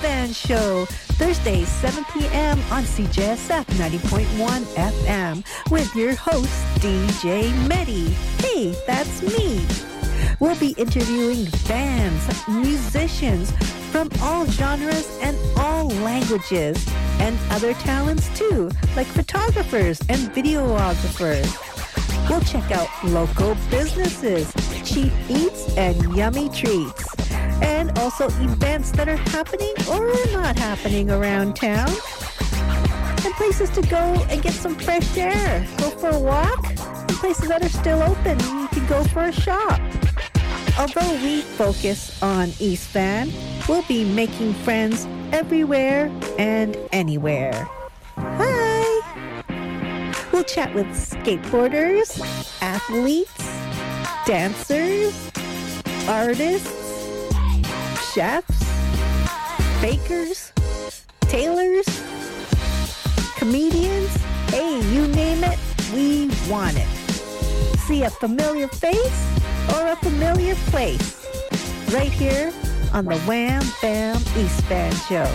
Band Show, Thursdays 7 p.m. on CJSF 90.1 FM with your host, DJ Medi. Hey, that's me. We'll be interviewing bands, musicians from all genres and all languages, and other talents too, like photographers and videographers. We'll check out local businesses, cheap eats, and yummy treats. And also events that are happening or not happening around town. And places to go and get some fresh air. Go for a walk. And places that are still open. You can go for a shop. Although we focus on East Van, we'll be making friends everywhere and anywhere. Hi! We'll chat with skateboarders, athletes, dancers, artists, chefs, bakers, tailors, comedians. Hey, you name it, we want it. See a familiar face or a familiar place right here on the Wham Bam East Van Show.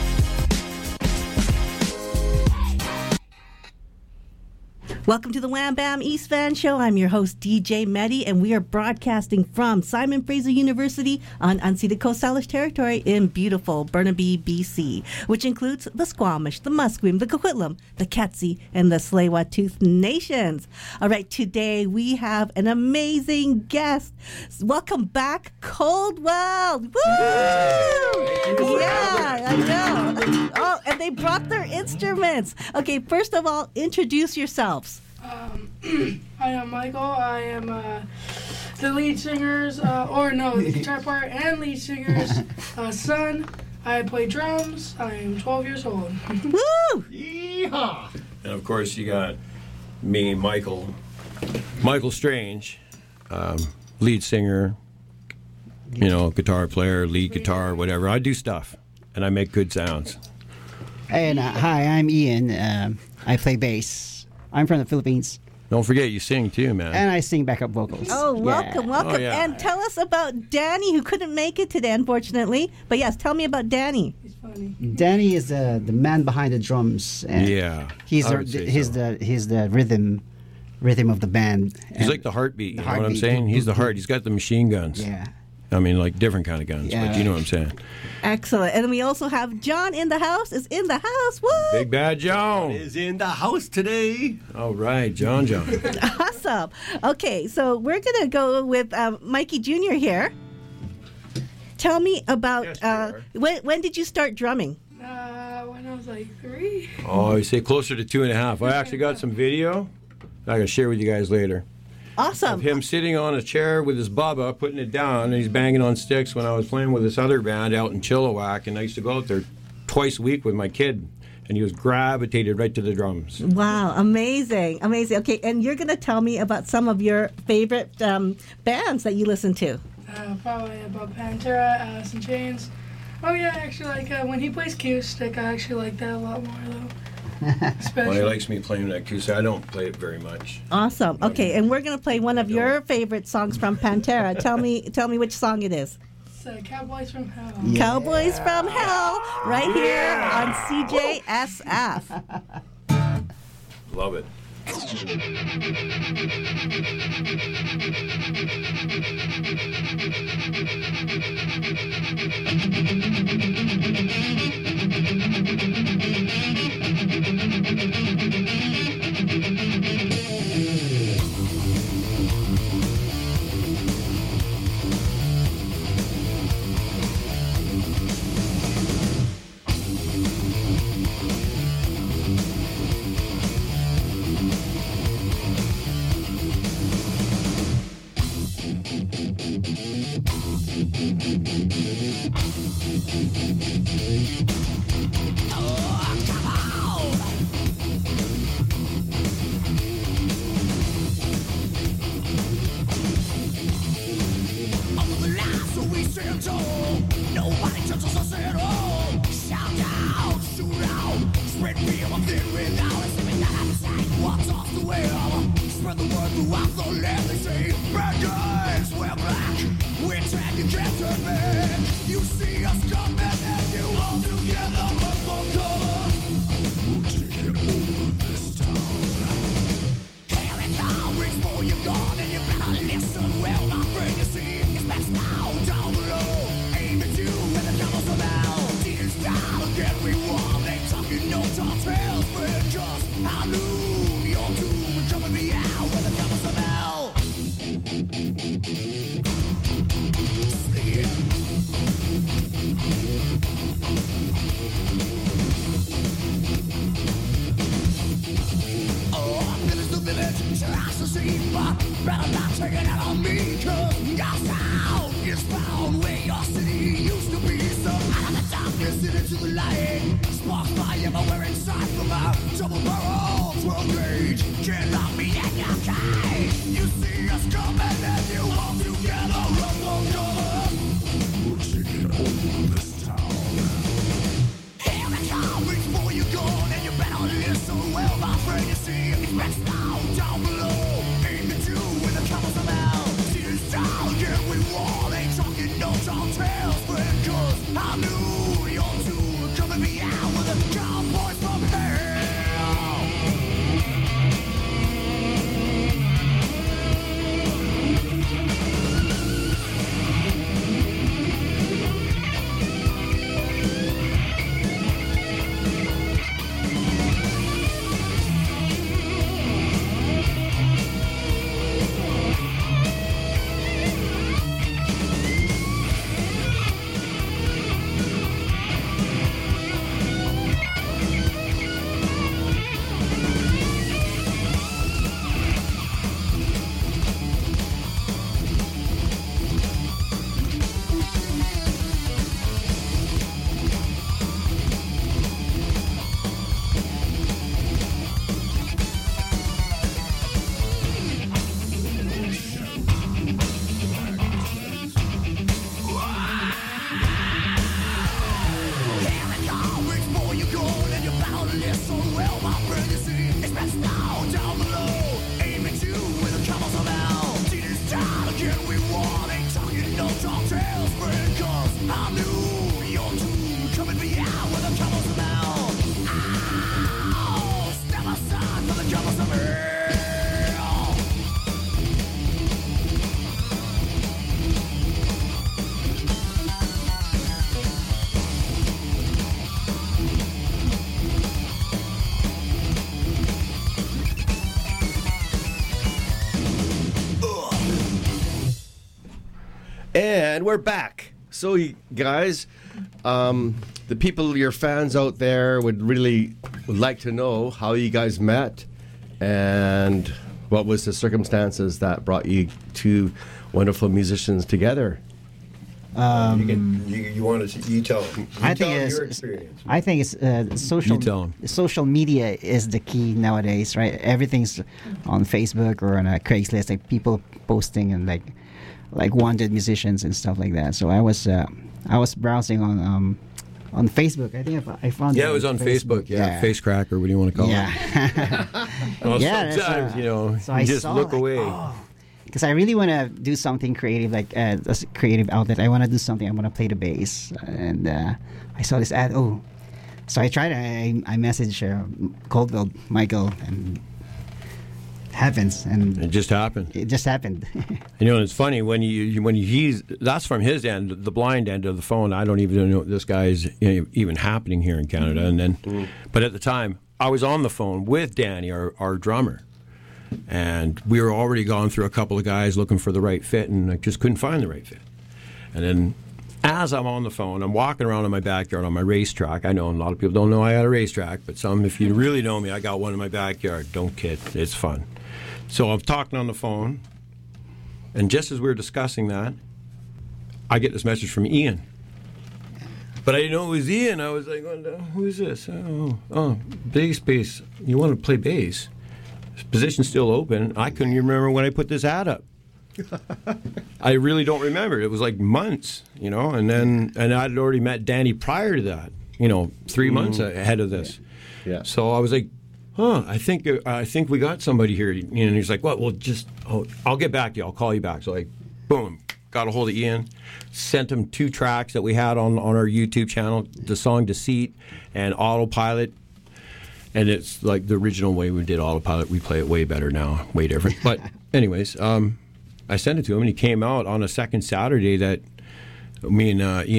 Welcome to the Wham Bam East Van Show. I'm your host, DJ Medi, and we are broadcasting from Simon Fraser University on unceded Coast Salish territory in beautiful Burnaby, BC, which includes the Squamish, the Musqueam, the Coquitlam, the Ketsi, and the Tsleil-Waututh nations. All right, today we have an amazing guest. Welcome back, Coldwell. Woo! Yeah, I know. Oh, and they brought their instruments. Okay, first of all, introduce yourselves. Hi, I'm Michael. I am the lead singer's, the guitar player and lead singer's son. I play drums. I am 12 years old. Woo! Yeehaw! And of course, you got me, Michael Strange, lead singer, guitar player, lead guitar, whatever. I do stuff, and I make good sounds. And hi, I'm Ian. I play bass. I'm from the Philippines. Don't forget, you sing too, man. And I sing backup vocals. Oh, welcome. Oh, yeah. And tell us about Danny, who couldn't make it today, unfortunately. But yes, tell me about Danny. He's funny. Danny is the man behind the drums. And Yeah, he's I would say so. the rhythm of the band. He's like the heartbeat. You know what I'm heartbeat. saying? He's the heart. He's got the machine guns. Yeah. I mean, like different kind of guns, but you know what I'm saying. Excellent. And we also have John in the house. Is in the house. Woo! Big Bad John is in the house today. All right, John. Awesome. Okay, so we're going to go with Mikey Jr. here. Tell me about when did you start drumming? When I was like 3. Oh, you say closer to 2.5. I actually got some video I can share with you guys later. Awesome. Of him sitting on a chair with his bubba, putting it down, and he's banging on sticks when I was playing with this other band out in Chilliwack, and I used to go out there twice a week with my kid, and he was gravitated right to the drums. Wow, amazing. Okay, and you're going to tell me about some of your favorite bands that you listen to. Probably about Pantera, Alice in Chains. Oh yeah, actually, when he plays acoustic, I actually like that a lot more though. Well, he likes me playing that acoustic. I don't play it very much. Awesome. Okay, and we're going to play one of your favorite songs from Pantera. Tell me which song it is. It's Cowboys from Hell. Yeah. Cowboys from Hell, right here on CJSF. Love it. Nobody touches us at all. Shout out, shoot out, spread fear of it without us. Even that outside, what's off the wheel? Spread the word throughout the land. They say, bad guys, we're black. We're trying to get to me. You see us coming and you won't. take it out on me, 'cause your sound is found where your city used to be. So out of the darkness and into the light, sparks fly everywhere inside from our double-barrel 12 gauge. Can't lock me in your cage. You see us coming and you walk together, run for cover. We're taking over this town. Here it comes before you go, and you better listen well, my friend. You see it's best now down below. Aim at you with the covers of hell. See this down, yeah, we war. Ain't talking no tall tales, friend, 'cause I knew you're two coming me out with the cowboys from hell. And we're back. So, you guys, the people, your fans out there, would like to know how you guys met and what was the circumstances that brought you two wonderful musicians together. You want to? You tell them. I think your experience. I think it's social media is the key nowadays, right? Everything's on Facebook or on a Craigslist, like people posting and like wanted musicians and stuff like that. So I was browsing on Facebook. I think I found it was on Facebook. Yeah, Face Cracker, what do you want to call it? Well, sometimes so you just look away. Because I really want to do something creative, like as a creative outlet. I want to do something. I want to play the bass, and I saw this ad. So I tried. I messaged Coldwell Michael, and happens, and it just happened. It just happened. It's funny when he's that's from his end, the blind end of the phone. I don't even know this guy's even happening here in Canada. And then, but at the time, I was on the phone with Danny, our drummer. And we were already gone through a couple of guys looking for the right fit, and I just couldn't find the right fit. And then as I'm on the phone, I'm walking around in my backyard on my racetrack. I know a lot of people don't know I had a racetrack, but some, if you really know me, I got one in my backyard. Don't kid. It's fun. So I'm talking on the phone, and just as we were discussing that, I get this message from Ian. But I didn't know it was Ian. I was like, who's this? Oh, bass. You want to play bass? Position's still open. I couldn't even remember when I put this ad up. I really don't remember. It was like months, and I'd already met Danny prior to that, 3 months ahead of this. Yeah. So I was like, I think we got somebody here. And he's like, well, I'll get back to you. I'll call you back. So boom, got a hold of Ian, sent him 2 tracks that we had on our YouTube channel, the song Deceit and Autopilot. And it's like the original way we did Autopilot. We play it way better now, way different. But anyways, I sent it to him, and he came out on a second Saturday that me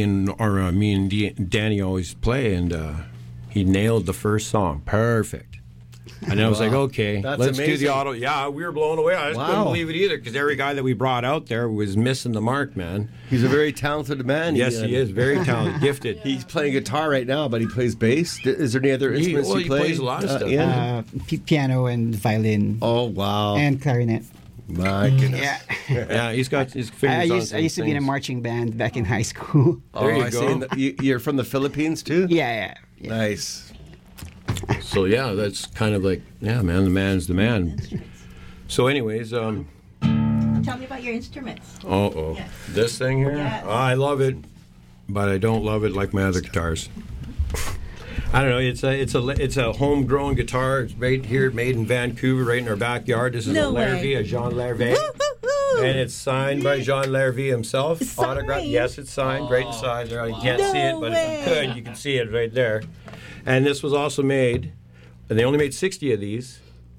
and Danny always play, and he nailed the first song. Perfect. And I was like, okay, let's do the auto. Yeah, we were blown away. I just couldn't believe it either, because every guy that we brought out there was missing the mark, man. He's a very talented man. Yes, he is. Very talented, gifted. He's playing guitar right now, but he plays bass. Is there any other instruments he plays? He plays a lot of stuff. Piano and violin. Oh, wow. And clarinet. My goodness. Yeah. Yeah, he's got his fingers I on used some to be in a things. marching band back in high school. There you I go. see. And you're from the Philippines too? Yeah. Nice. So yeah, that's kind of like, yeah, man, the man's the man. So anyways, Tell me about your instruments. Yes. this thing here, Yes. I love it, but I don't love it like my other guitars. I don't know. It's a homegrown guitar. It's right here, made in Vancouver, right in our backyard. This is No a Larrivee, way. a Jean Larrivee, Woo-hoo-hoo. and it's signed by Jean Larrivee himself. It's Autographed. signed? Yes, it's signed. Right inside there. You can't see it, No but way. if you could, you can see it right there. And this was also made, and they only made 60 of these,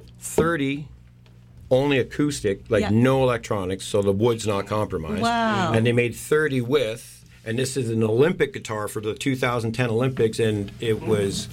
30 only acoustic, like Yeah. no electronics, so the wood's not compromised. Wow. And they made 30 with, and this is an Olympic guitar for the 2010 Olympics, and it was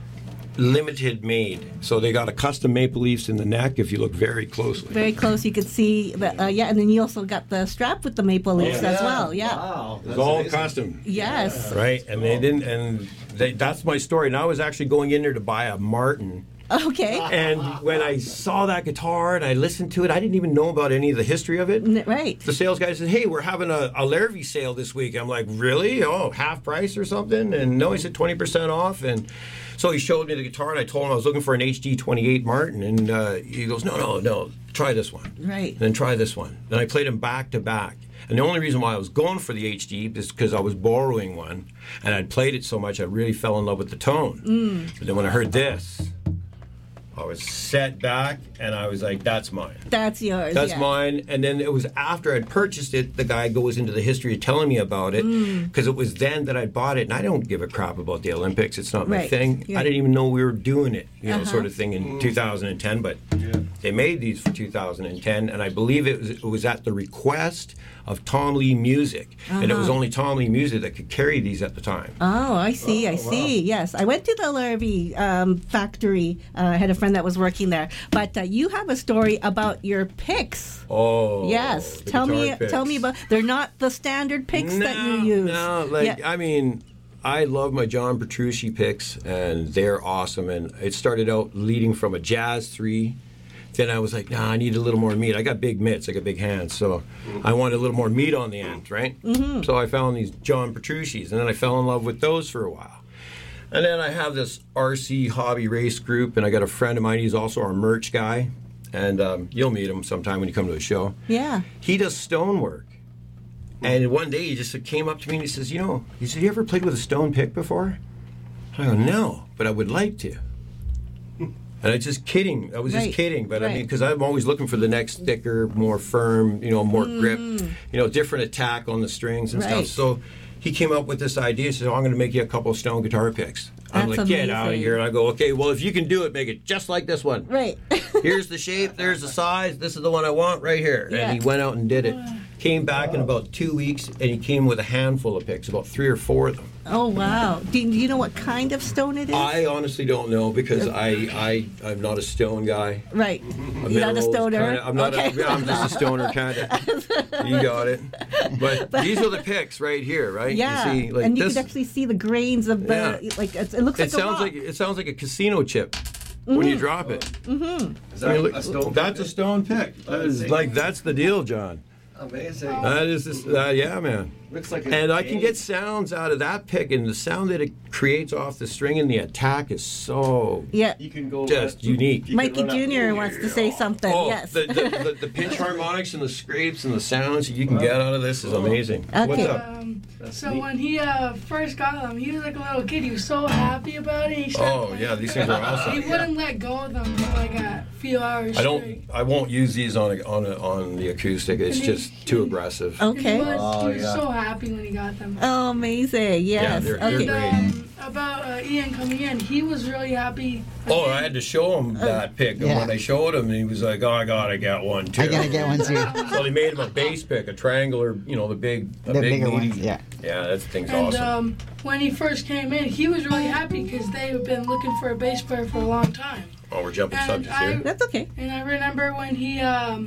limited made. So they got a custom maple leafs in the neck if you look very closely. Very close, you could see. And then you also got the strap with the maple leaves as well. Yeah. Wow. It was all custom. Yes. Right, and they didn't, and that's my story. And I was actually going in there to buy a Martin. Okay. And when I saw that guitar and I listened to it, I didn't even know about any of the history of it. Right. The sales guy said, "Hey, we're having a Larrivee sale this week." I'm like, "Really? Oh, half price or something?" And no, he said 20% off. And so he showed me the guitar, and I told him I was looking for an HD 28 Martin. And he goes, No, try this one. Right. And then try this one. Then I played them back to back. And the only reason why I was going for the HD is because I was borrowing one, and I'd played it so much I really fell in love with the tone. But then when I heard this, I was set back, and I was like, "That's mine. That's yours. That's yeah. mine." And then it was after I'd purchased it, the guy goes into the history of telling me about it, because it was then that I bought it, and I don't give a crap about the Olympics. It's not my Right. thing. Yeah. I didn't even know we were doing it, sort of thing in 2010. But they made these for 2010, and I believe it was at the request of Tom Lee Music, and it was only Tom Lee Music that could carry these at the time. Oh, I see. I see. Yes, I went to the Larrivee factory. I had a friend that was working there. But you have a story about your picks. Oh, Yes, the tell me guitar picks. about. They're not the standard picks that you use. No, like Yeah. I mean, I love my John Petrucci picks, and they're awesome. And it started out leading from a Jazz 3. Then I was like, I need a little more meat. I got big mitts, I got big hands, so I wanted a little more meat on the end, right? So I found these John Petrucci's, and then I fell in love with those for a while. And then I have this RC hobby race group, and I got a friend of mine. He's also our merch guy, and you'll meet him sometime when you come to a show. Yeah. He does stonework. And one day he just came up to me and he says, you ever played with a stone pick before? I go, no, but I would like to. And I was just kidding, but I mean, because I'm always looking for the next thicker, more firm, more grip, different attack on the strings and Right. stuff. So he came up with this idea. He said, I'm going to make you a couple of stone guitar picks. I'm That's like, get out of amazing. here. And I go, okay, well, if you can do it, make it just like this one. Right. Here's the shape, there's the size, this is the one I want right here. Yeah. And he went out and did it. Came back in about 2 weeks, and he came with a handful of picks, about 3 or 4 of them. Oh wow. Do you know what kind of stone it is? I honestly don't know because I'm not a stone guy. Right. A You're not a minerals stoner. kinda- I'm not. Okay. I'm just a stoner kind of. You got it. But these are the picks right here, right? Yeah. You see, like and you this. can actually see the grains of the it looks like It sounds a rock. it sounds like a casino chip when you drop it. Is that a stone? That's a stone pick. That's the deal, John. Amazing. That is this. Yeah, man. Looks like a And I can game. get sounds out of that pick, and the sound that it creates off the string and the attack is so Yeah. You can go just unique. Mikey Jr. wants to say something. Oh, Yes. the pinch harmonics and the scrapes and the sounds you can get out of this is amazing. What's Okay. up? So when he first got them, he was like a little kid. He was so happy about it. He started Oh playing. yeah, these things are awesome. He wouldn't let go of them for like a few hours straight. I won't use these on the acoustic. It's just too aggressive. Okay. He was so happy when he got them. Oh, amazing. Yes. they're okay. great. And about Ian coming in, he was really happy. Oh, I had to show him that pick, and Yeah. when I showed him, he was like, "Oh, I gotta get one too." I gotta get one too. So they made him a bass pick, a triangular, the big, The big bigger meaty. ones, yeah. Yeah, that thing's And awesome. when he first came in, he was really happy because they've been looking for a bass player for a long time. Oh, we're jumping and subjects I- here. That's okay. And I remember when he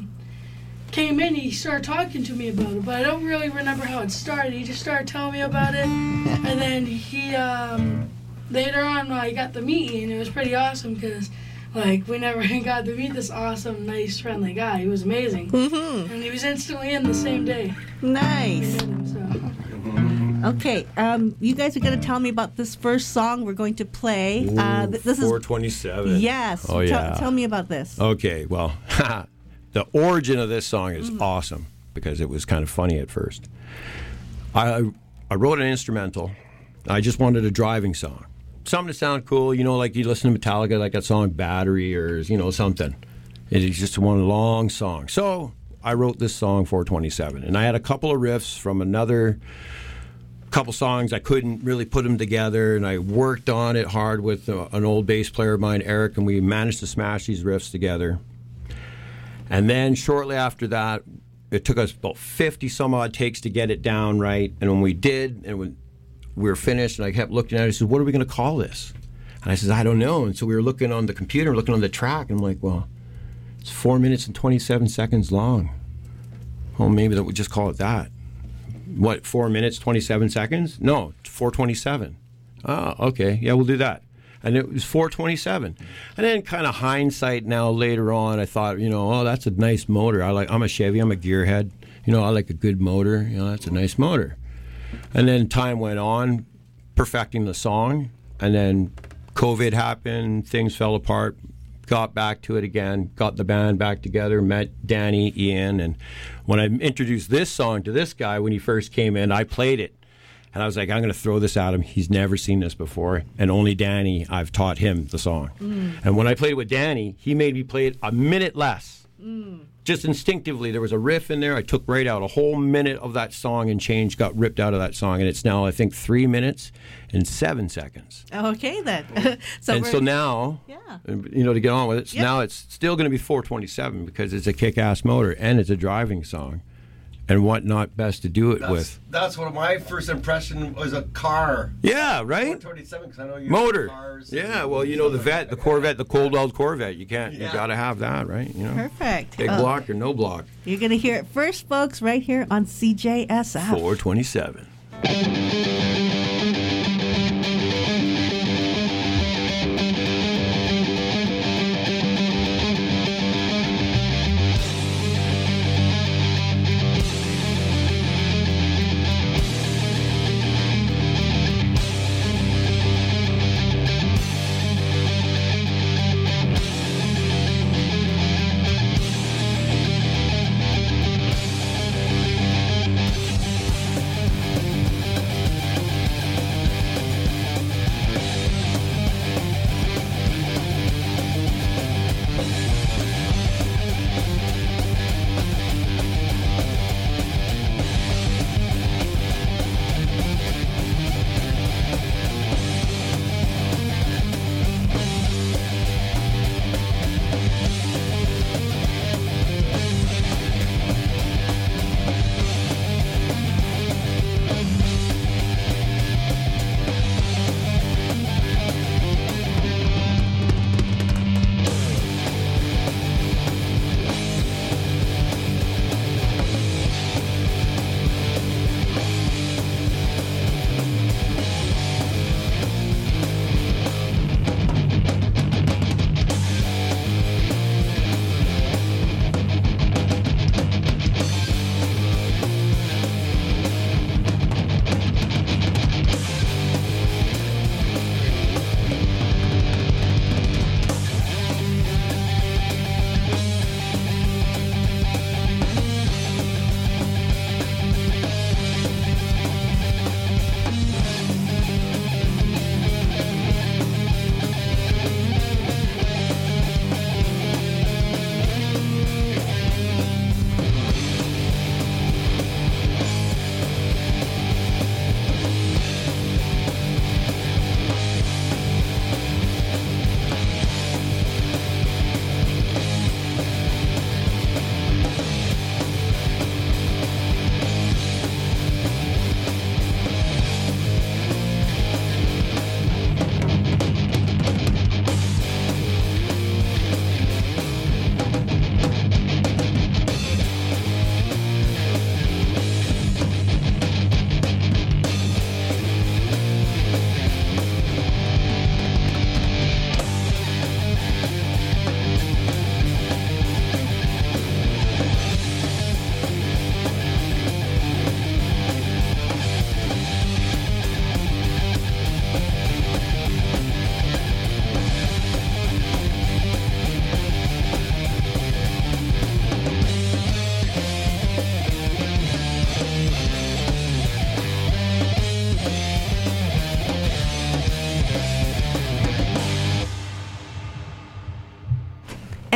came in, he started talking to me about it, but I don't really remember how it started. He just started telling me about it, and then he later on I got the meeting, and it was pretty awesome because like, we never got to meet this awesome, nice, friendly guy. He was amazing. Mm-hmm. And he was instantly in the same day. Nice. We met him, so. Okay, you guys are going to tell me about this first song we're going to play. This is 427. Yes. Oh, yeah. Tell me about this. Okay, well, the origin of this song is awesome because it was kind of funny at first. I wrote an instrumental. I just wanted a driving song. Something to sound cool, you know, like you listen to Metallica, like that song Battery or, you know, something. It's just one long song. So I wrote this song, 427, and I had a couple of riffs from another couple songs. I couldn't really put them together, and I worked on it hard with an old bass player of mine, Eric, and we managed to smash these riffs together. And then shortly after that, it took us about 50 some odd takes to get it down right. And when we did, and when we were finished, and I kept looking at it, I said, what are we going to call this? And I said, I don't know. And so we were looking on the computer, looking on the track, and I'm like, well, it's 4 minutes and 27 seconds long. Well, maybe that we just call it that. What, 4 minutes, 27 seconds? No, 427. Oh, okay. Yeah, we'll do that. And it was 427. And then kind of hindsight now later on, I thought, you know, oh, that's a nice motor. I'm a Chevy, I'm a gearhead. You know, I like a good motor. You know, that's a nice motor. And then time went on, perfecting the song. And then COVID happened, things fell apart, got back to it again, got the band back together, met Danny, Ian. And when I introduced this song to this guy when he first came in, I played it. And I was like, I'm going to throw this at him. He's never seen this before. And only Danny, I've taught him the song. And when I played it with Danny, he made me play it a minute less. Just instinctively. There was a riff in there. I took right out a whole minute of that song and change got ripped out of that song. And it's now, I think, 3 minutes and 7 seconds. Okay, then. So now, you know, to get on with it, now it's still going to be 427 because it's a kick-ass motor and it's a driving song. And what not best to do it with? That's what my first impression was, a car. Yeah, right? 427, because I know you motor. Cars. Yeah, well, you know, the Vet, the Corvette, the cold-welled Corvette. You can't, you got to have that, right? You know, perfect. Big block or no block. You're going to hear it first, folks, right here on CJSF. 427.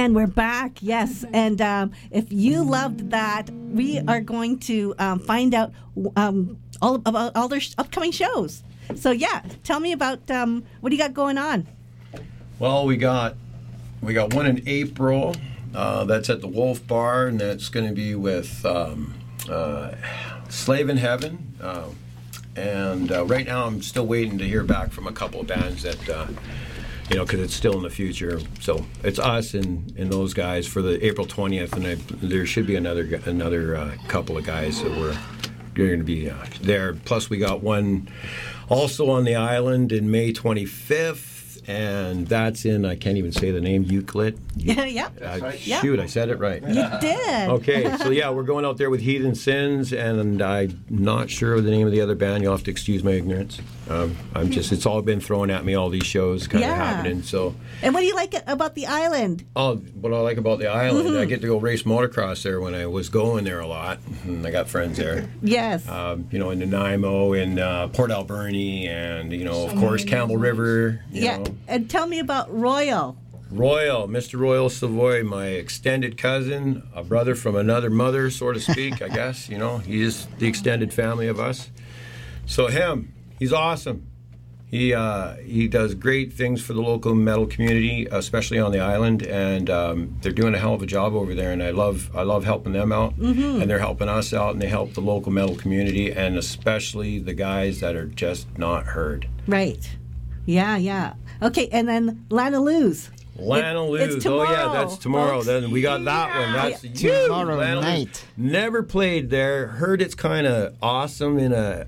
And we're back, yes. And if you loved that, we are going to find out all about all their upcoming shows. So yeah, tell me about what do you got going on? Well, we got one in April. That's at the Wolf Bar, and that's going to be with Slave in Heaven. And right now, I'm still waiting to hear back from a couple of bands that. Because it's still in the future. So it's us and those guys for the April 20th, and there should be another couple of guys that we're going to be there. Plus, we got one also on the island in May 25th, and that's in, I can't even say the name, Euclid. Yeah. Shoot, I said it right. You did. Okay, so yeah, we're going out there with Heathen Sins, and I'm not sure of the name of the other band. You'll have to excuse my ignorance. It's all been thrown at me, all these shows kind of happening. So. And what do you like about the island? Oh, what I like about the island, I get to go race motocross there when I was going there a lot. And I got friends there. Yes. In Nanaimo and Port Alberni, and of course Campbell River. You know. And tell me about Royal. Mr. Royal Savoy, my extended cousin, a brother from another mother, so to speak, I guess. He is the extended family of us. So he's awesome. He does great things for the local metal community, especially on the island, and they're doing a hell of a job over there. And I love helping them out, and they're helping us out, and they help the local metal community, and especially the guys that are just not heard. Right. Yeah. Okay, and then Lana Luz. It's tomorrow. Oh yeah, that's tomorrow. Folks. Then we got that one. That's tomorrow night. Never played there. Heard it's kind of awesome in a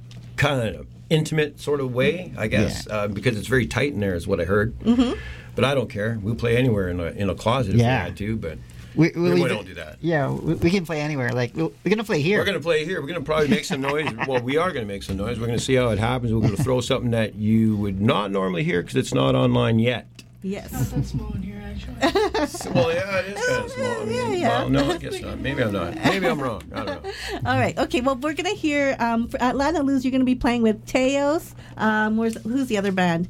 kind of intimate sort of way, I guess, because it's very tight in there, is what I heard. Mm-hmm. But I don't care. We'll play anywhere in a closet if we had to. But we don't do that. Yeah, we can play anywhere. Like we're gonna play here. We're gonna play here. We're gonna probably make some noise. Well, we are gonna make some noise. We're gonna see how it happens. We're gonna throw something that you would not normally hear because it's not online yet. Yes. Not that small in here, actually. Well, yeah, it is kind of small. I mean, well, no, I guess not. Maybe I'm not. Maybe I'm wrong. I don't know. All right. Okay. Well, we're gonna hear for Atlanta Luz. You're gonna be playing with Teos. Who's the other band?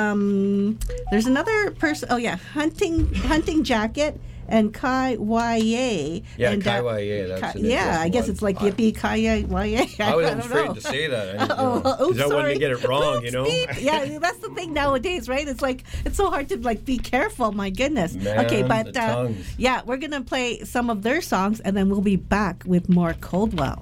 There's another person. Oh yeah, Hunting Jacket. And Kai Waye. Yeah, Kai Waye. I guess it's like Yippee Kai Waye. I was afraid to say that. I don't want to get it wrong, Beep. Yeah, that's the thing nowadays, right? It's like it's so hard to be careful. My goodness. Man, okay, but the we're gonna play some of their songs, and then we'll be back with more Coldwell.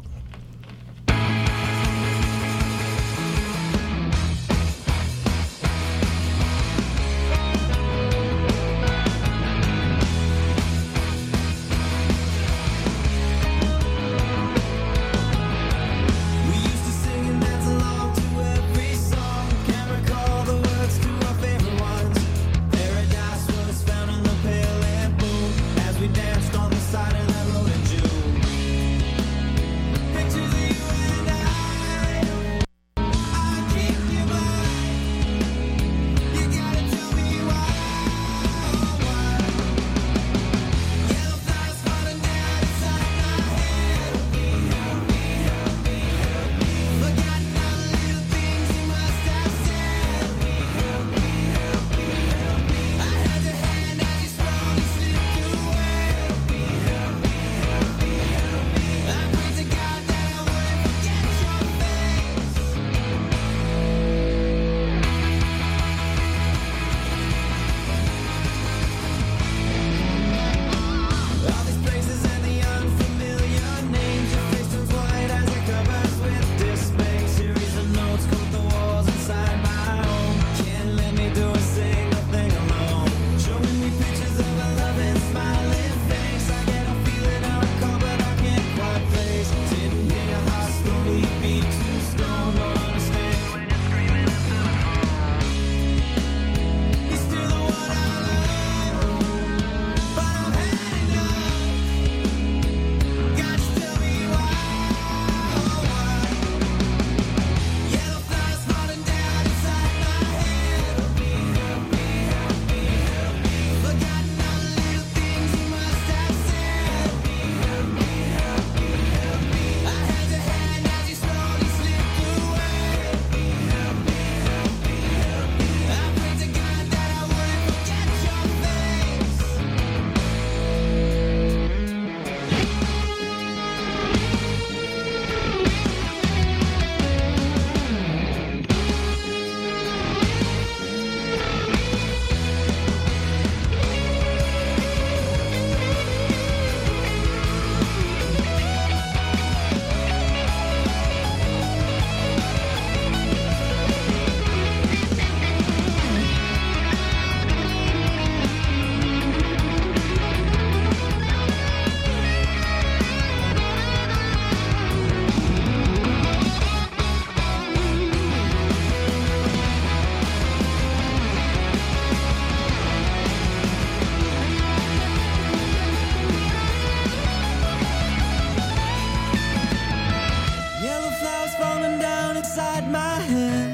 inside my head.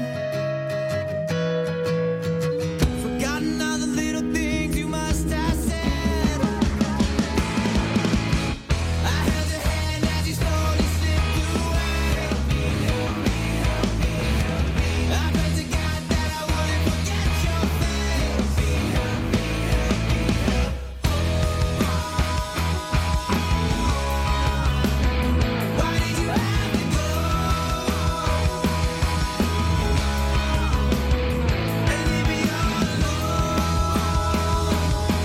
Forgotten all the little things you must have said. I held your hand as you slowly slipped away. I prayed to God that I wouldn't forget your face. Why did you have to go and leave me all alone?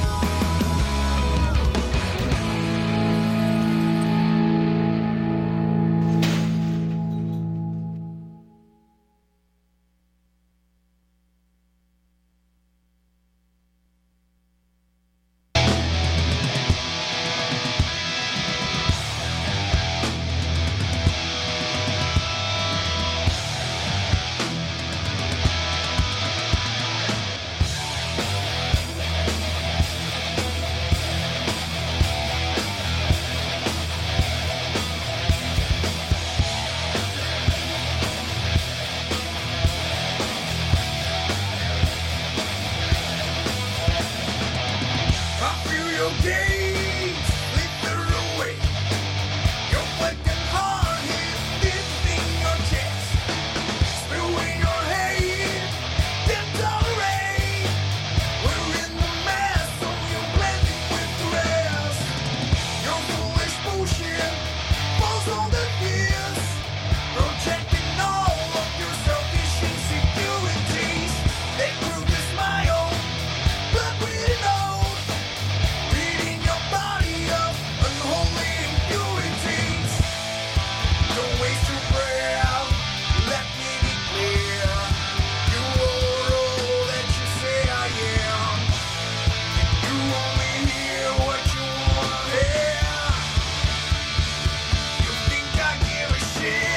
I feel your gaze slither away. Your fucking heart hit in your chest. Spewing your hate, didn't tolerate. We're in the mess, so you're blending with the rest. Your foolish bullshit falls on the ears, projecting all of your selfish insecurities. They grew to smile, but we know. Beating your body up, unholy impurities. Don't waste your breath, let me be clear. You are all that you say I am. You only hear what you wanna hear. You think I give a shit?